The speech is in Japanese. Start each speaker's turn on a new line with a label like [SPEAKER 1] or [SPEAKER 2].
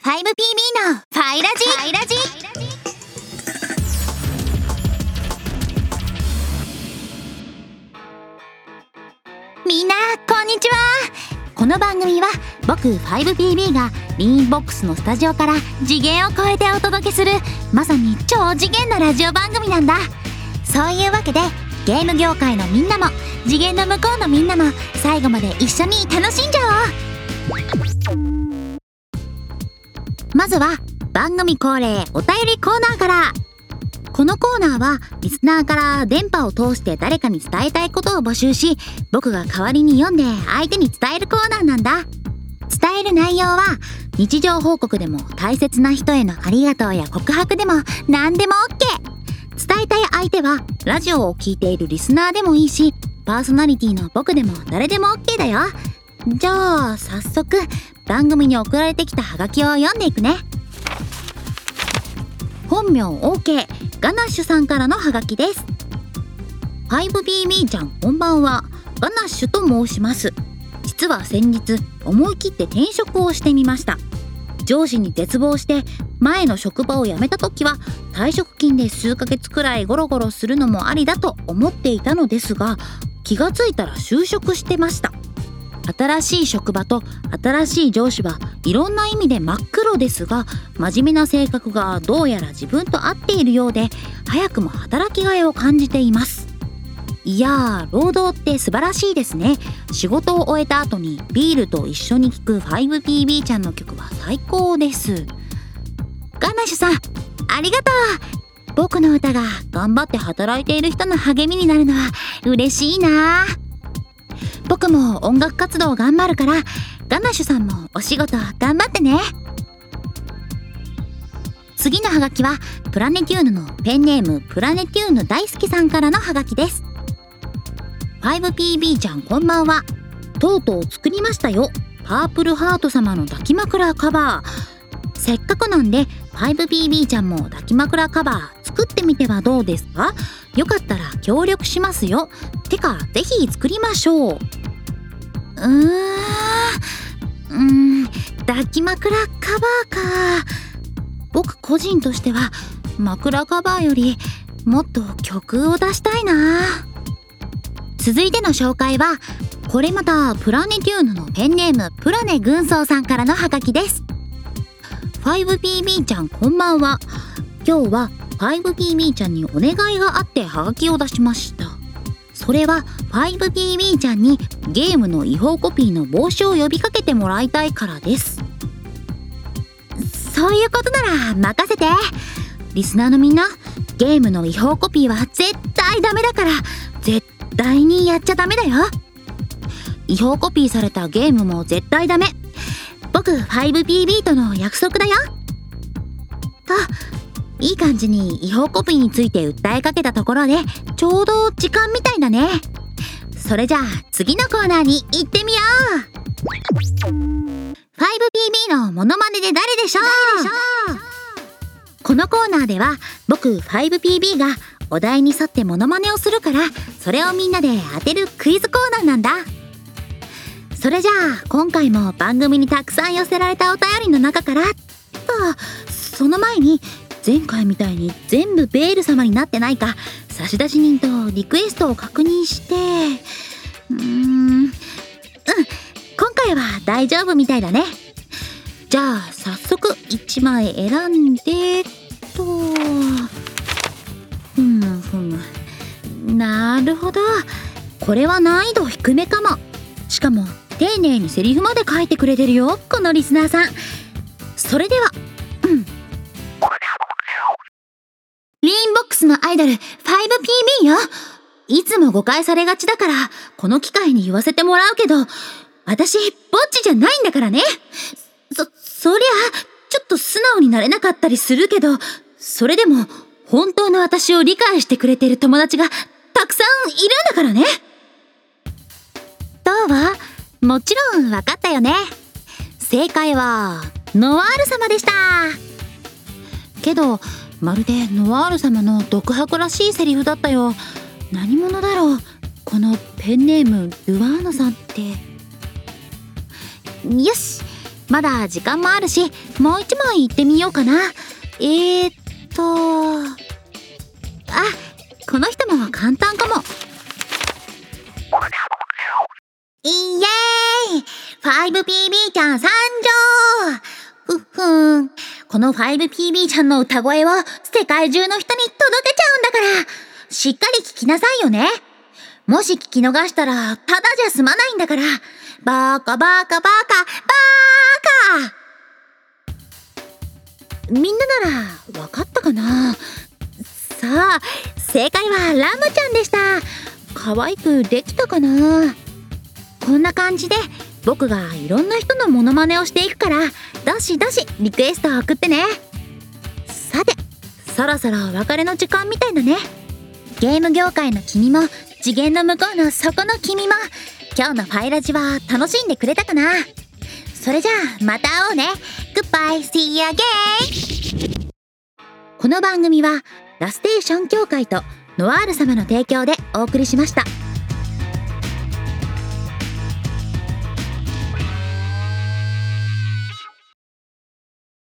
[SPEAKER 1] 5PB のファイラジ。みんなこんにちは。この番組は僕 5PB がリーンボックスのスタジオから次元を超えてお届けするまさに超次元のラジオ番組なんだ。そういうわけでゲーム業界のみんなも次元の向こうのみんなも最後まで一緒に楽しんじゃおう。まずは番組恒例お便りコーナーから。このコーナーはリスナーから電波を通して誰かに伝えたいことを募集し、僕が代わりに読んで相手に伝えるコーナーなんだ。伝える内容は日常報告でも大切な人へのありがとうや告白でも何でも OK。 伝えたい相手はラジオを聞いているリスナーでもいいし、パーソナリティの僕でも誰でも OK だよ。じゃあ早速番組に送られてきたハガキを読んでいくね。本名 OK ガナッシュさんからのハガキです。 5PB ちゃんこんばんは、ガナッシュと申します。実は先日思い切って転職をしてみました。上司に絶望して前の職場を辞めた時は退職金で数ヶ月くらいゴロゴロするのもありだと思っていたのですが、気がついたら就職してました。新しい職場と新しい上司はいろんな意味で真っ黒ですが、真面目な性格がどうやら自分と合っているようで、早くも働きがいを感じています。いやー、労働って素晴らしいですね。仕事を終えた後にビールと一緒に聴く 5PB ちゃんの曲は最高です。ガナッシュさんありがとう。僕の歌が頑張って働いている人の励みになるのは嬉しいな。僕も音楽活動頑張るから、ガナッシュさんもお仕事頑張ってね。次のハガキはプラネテューヌのペンネームプラネテューヌ大好きさんからのハガキです。 5PB ちゃんこんばんは。とうとう作りましたよ、パープルハート様の抱き枕カバー。せっかくなんで 5PB ちゃんも抱き枕カバー作ってみてはどうですか。よかったら協力しますよ。てかぜひ作りましょう。抱き枕カバーか。僕個人としては枕カバーよりもっと曲を出したいな。続いての紹介はこれまたプラネテューヌのペンネームプラネ軍曹さんからのハガキです。 5PB ちゃんこんばんは。今日は 5PB ちゃんにお願いがあってハガキを出しました。それは 5PB ちゃんにゲームの違法コピーの防止を呼びかけてもらいたいからです。そういうことなら任せて。リスナーのみんな、ゲームの違法コピーは絶対ダメだから、絶対にやっちゃダメだよ。違法コピーされたゲームも絶対ダメ。僕 5PB との約束だよ。いい感じに違法コピーについて訴えかけたところでちょうど時間みたいだね。それじゃあ次のコーナーに行ってみよう。 5PB のモノマネで誰でしょう。このコーナーでは僕 5PB がお題に沿ってモノマネをするから、それをみんなで当てるクイズコーナーなんだ。それじゃあ今回も番組にたくさん寄せられたお便りの中からその前に前回みたいに全部ベール様になってないか差出人とリクエストを確認して、今回は大丈夫みたいだね。じゃあ早速1枚選んでなるほど、これは難易度低めかも。しかも丁寧にセリフまで書いてくれてるよ、このリスナーさん。それではリーンボックスのアイドル 5PB よ。いつも誤解されがちだからこの機会に言わせてもらうけど、私ぼっちじゃないんだからね。そりゃちょっと素直になれなかったりするけど、それでも本当の私を理解してくれてる友達がたくさんいるんだからね。どう？もちろん分かったよね。正解はノワール様でした。けどまるでノワール様の独白らしいセリフだったよ。何者だろう、このペンネームルワーノさんって。よし、 まだ時間もあるし、もう一枚行ってみようかな。この人も簡単かも。イエーイ！ 5PB ちゃん参上！この 5PB ちゃんの歌声を世界中の人に届けちゃうんだから、しっかり聞きなさいよね。もし聞き逃したらただじゃ済まないんだから。バカバカバカバーカ。みんなならわかったかな？さあ、正解はラムちゃんでした。可愛くできたかな？こんな感じで僕がいろんな人のモノマネをしていくから、どしどしリクエストを送ってね。さて、そろそろお別れの時間みたいだね。ゲーム業界の君も次元の向こうの底の君も、今日のファイラジは楽しんでくれたかな？それじゃあまた会おうね。Goodbye, see you again。 この番組はラステーション協会とノワール様の提供でお送りしました。